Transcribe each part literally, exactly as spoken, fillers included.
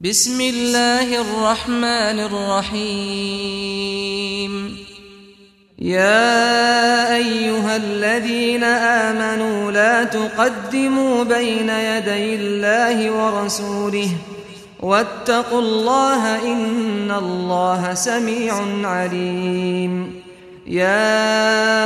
بسم الله الرحمن الرحيم. يا أيها الذين آمنوا لا تقدموا بين يدي الله ورسوله واتقوا الله إن الله سميع عليم. يا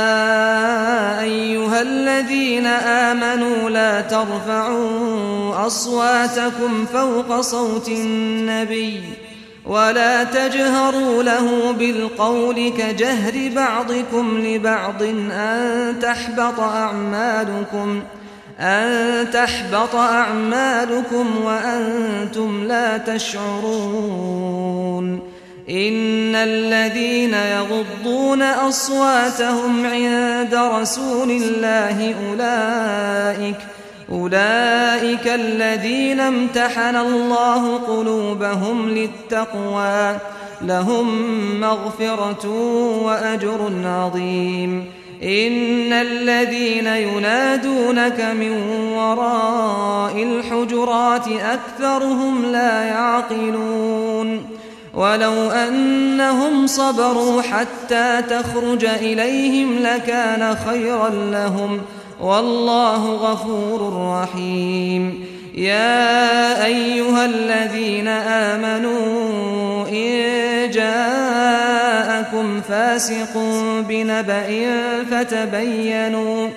أيها الذين آمنوا لا ترفعوا أصواتكم فوق صوت النبي ولا تجهروا له بالقول كجهر بعضكم لبعض أن تحبط أعمالكم أن تحبط أعمالكم وأنتم لا تشعرون. إن الذين يغضون أصواتهم عند رسول الله أولئك أولئك الذين امتحن الله قلوبهم للتقوى لهم مغفرة وأجر عظيم. إن الذين ينادونك من وراء الحجرات أكثرهم لا يعقلون. ولو أنهم صبروا حتى تخرج إليهم لكان خيرا لهم والله غفور رحيم. يا أيها الذين آمنوا إن جاءكم فاسق بنبأ فتبينوا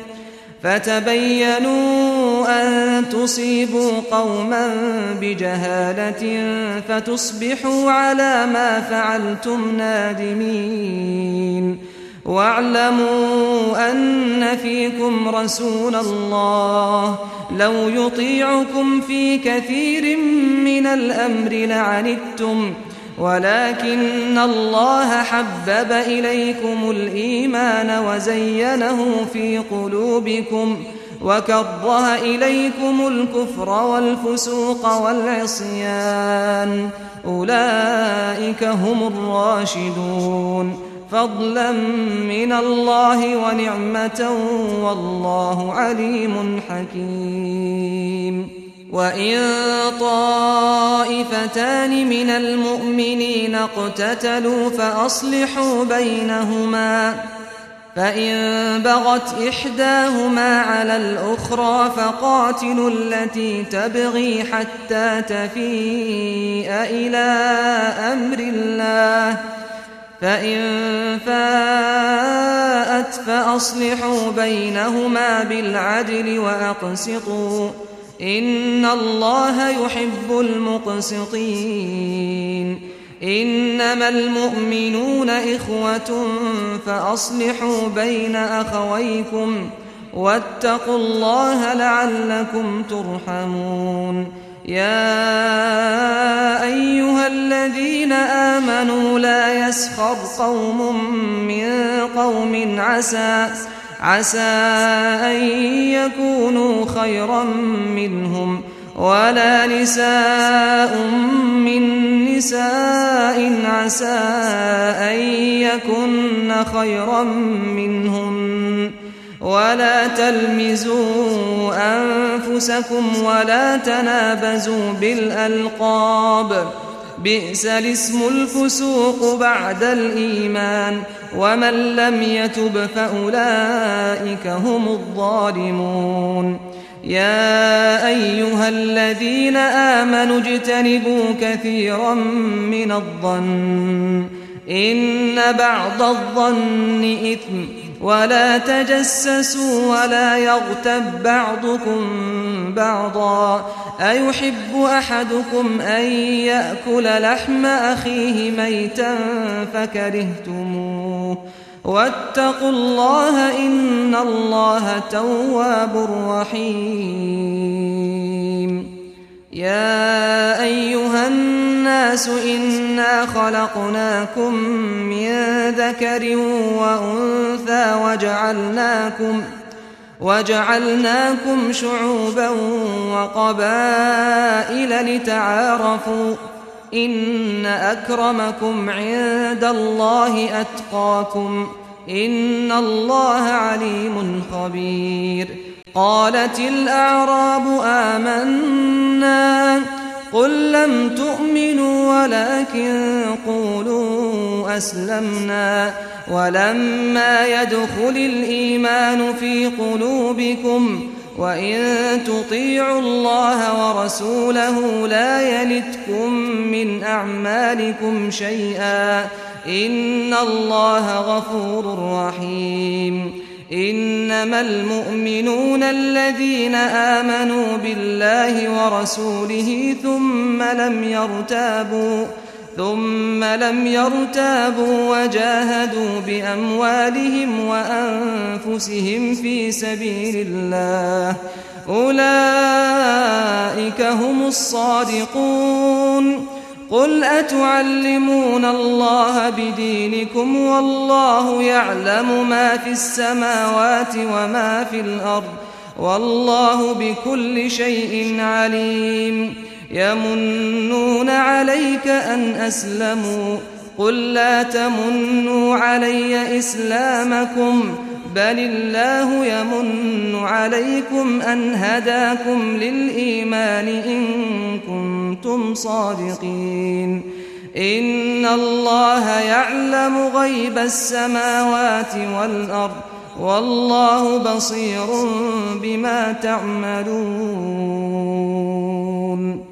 فتبينوا أن تصيبوا قوما بجهالة فتصبحوا على ما فعلتم نادمين. واعلموا أن فيكم رسول الله لو يطيعكم في كثير من الأمر لعنتم ولكن الله حبب إليكم الإيمان وزينه في قلوبكم وكره إليكم الكفر والفسوق والعصيان أولئك هم الراشدون فضلا من الله ونعمة والله عليم حكيم. وإن طائفتان من المؤمنين اقتتلوا فأصلحوا بينهما فإن بغت إحداهما على الأخرى فقاتلوا التي تبغي حتى تفيء إلى أمر الله فإن فاءت فأصلحوا بينهما بالعدل وأقسطوا إن الله يحب المقسطين. إنما المؤمنون إخوة فأصلحوا بين أخويكم واتقوا الله لعلكم ترحمون. يا أيها الذين آمنوا لا يسخر قوم من قوم عسى عسى أن يكونوا خيرا منهم ولا نساء من نساء عسى أن يكن خيرا منهن ولا تلمزوا أنفسكم ولا تنابزوا بالألقاب بئس الاسم الفسوق بعد الإيمان ومن لم يتب فأولئك هم الظالمون. يا أيها الذين آمنوا اجتنبوا كثيرا من الظن إن بعض الظن إثم ولا تجسسوا ولا يغتب بعضكم بعضا أيحب أحدكم أن يأكل لحم أخيه ميتا فكرهتموه واتقوا الله إن الله تواب رحيم. يا أيها الناس إنا خلقناكم من ذكر وأنثى وجعلناكم وجعلناكم شعوبا وقبائل لتعارفوا إن أكرمكم عند الله أتقاكم إن الله عليم خبير. قالت الأعراب آمنا قل لم تؤمنوا ولكن قولوا أسلمنا ولما يدخل الإيمان في قلوبكم وإن تطيعوا الله ورسوله لا يلتكم من أعمالكم شيئا إن الله غفور رحيم إنما المؤمنون الذين آمنوا بالله ورسوله ثم لم يرتابوا ثم لم يرتابوا وجاهدوا بأموالهم وأنفسهم في سبيل الله أولئك هم الصادقون قل أتعلمون الله بدينكم والله يعلم ما في السماوات وما في الأرض والله بكل شيء عليم يمنون عليك أن أسلموا قل لا تمنوا علي إسلامكم بل الله يمن عليكم أن هداكم للإيمان إن كنتم صادقين إن الله يعلم غيب السماوات والأرض والله بصير بما تعملون